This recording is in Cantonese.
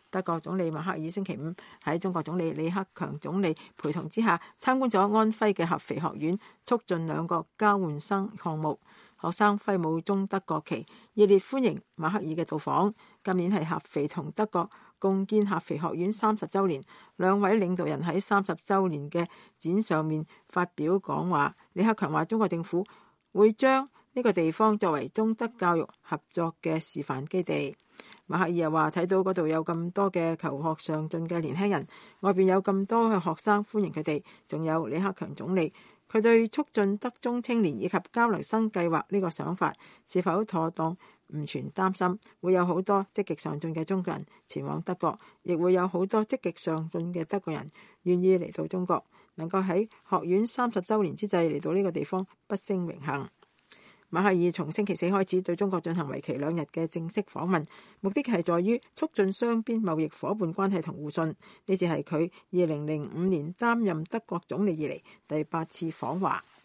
德國總理默克爾星期五喺中國總理李克強總理陪同之下參觀咗安徽嘅合肥學院，促進兩國交換生項目。學生揮舞中德國旗，熱烈歡迎默克爾嘅到訪。今年係合肥同德國共建合肥學院30週年，兩位領導人喺30週年嘅展上面發表講話。李克強話：中國政府會將呢個地方作為中德教育合作嘅示範基地。默克爾又話：睇到嗰度有咁多嘅求學上進嘅年輕人，外邊有咁多嘅學生歡迎佢哋，仲有李克強總理，佢對促進德中青年以及交流生計劃呢個想法是否妥當唔存擔心，會有好多積極上進嘅中國人前往德國，亦會有好多積極上進嘅德國人願意嚟到中國，能夠喺學院30週年之際嚟到呢個地方，不勝榮幸。默克爾從星期4開始對中國進行為期2日嘅正式訪問，目的係在於促進雙邊貿易夥伴關係同互信。呢次係佢2005年擔任德國總理以嚟第8次訪華。